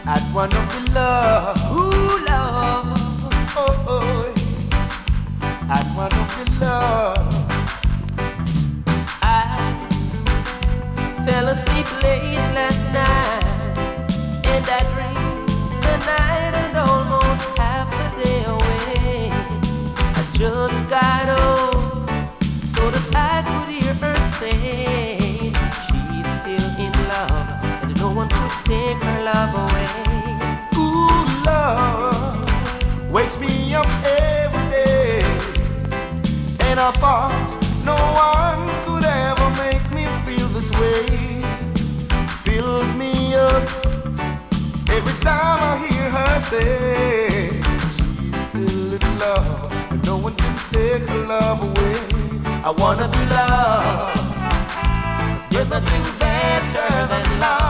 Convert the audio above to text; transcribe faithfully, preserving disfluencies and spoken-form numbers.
I'd wanna be loved. Ooh, love. Oh, oh. I'd wanna be loved. I fell asleep late last night, and I dreamed the night and almost half the day away. I just got home so that I could hear her say she's still in love and no one could take her love away. Ooh, love wakes me up every day, and I thought no one could ever make me feel this way. Fills me up every time I hear her say she's still in love and no one can take her love away. I wanna be loved, 'cause there's nothing better than love.